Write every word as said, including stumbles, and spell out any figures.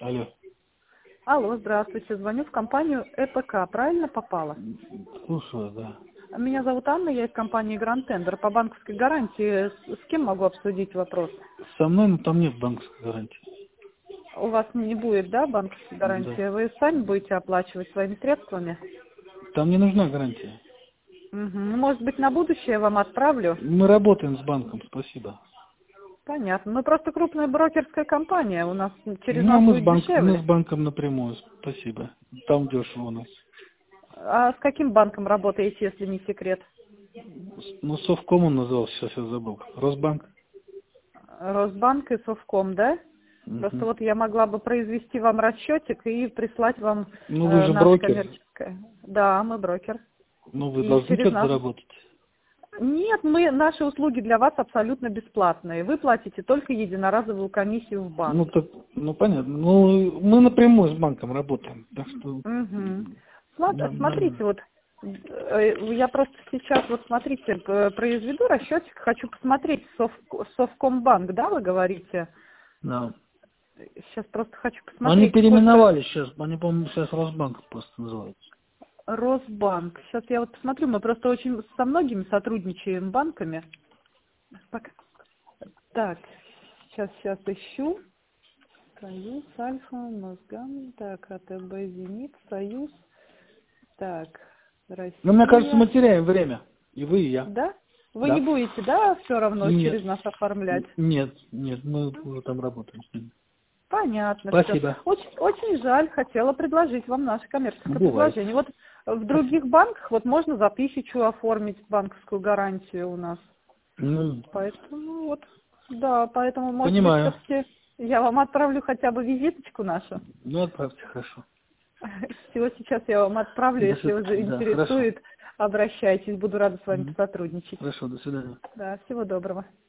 Алло. Алло, здравствуйте. Звоню в компанию ЭПК. Правильно попала? Слушаю, да. Меня зовут Анна, я из компании Гранд Тендер. По банковской гарантии с, с кем могу обсудить вопрос? Со мной, ну там нет банковской гарантии. У вас не будет, да, банковской Да. гарантии? Вы сами будете оплачивать своими средствами? Там не нужна гарантия. Угу. Может быть, на будущее я вам отправлю? Мы работаем с банком, спасибо. Понятно. Мы просто крупная брокерская компания. У нас через Ну, а нас мы с, будет банк... мы с дешевле. банком напрямую, спасибо. Там дешево у нас. А с каким банком работаете, если не секрет? Ну, Совком он назывался, сейчас я забыл. Росбанк. Росбанк и Совком, да? Просто Мгм. вот я могла бы произвести вам расчетик и прислать вам Ну, вы э, же наше брокер. коммерческое. Да, мы брокер. Ну, вы И должны через что-то нас. заработать. Нет, мы наши услуги для вас абсолютно бесплатные. Вы платите только единоразовую комиссию в Ну, банке. так, ну, понятно. Ну, мы напрямую с банком работаем. Так что Угу. нам Смотрите, нормально. вот э, я просто сейчас вот смотрите п- произведу расчетик, хочу посмотреть Сов- Совкомбанк, да, вы говорите? Да. Сейчас просто хочу Но они посмотреть, сколько. переименовались сейчас. Они, по-моему, сейчас Росбанк просто называются. Росбанк. Сейчас я вот посмотрю, мы просто очень со многими сотрудничаем банками. Пока. Так, сейчас, сейчас ищу. Союз, Альфа, Мосган, так, АТБ, Зенит, Союз, так, Ну, мне кажется, мы Россия. теряем время. И вы, и я. Да? Вы не Да. будете, да, все равно Нет. через нас оформлять? Нет, нет, мы уже там работаем с ними. Понятно, все. Спасибо. Очень, очень жаль, хотела предложить вам наше Ну, коммерческое бывает. предложение. Вот в Спасибо. других банках вот можно за тысячу оформить банковскую гарантию у нас. Ну, Поэтому вот, да, поэтому, может быть, понимаю. все-таки я вам отправлю хотя бы визиточку нашу. Ну, отправьте, хорошо. Всего сейчас я вам отправлю, До если свид- вас Да, хорошо. заинтересует, обращайтесь, буду рада с вами Мгм. сотрудничать. Хорошо, до свидания. Да, всего доброго.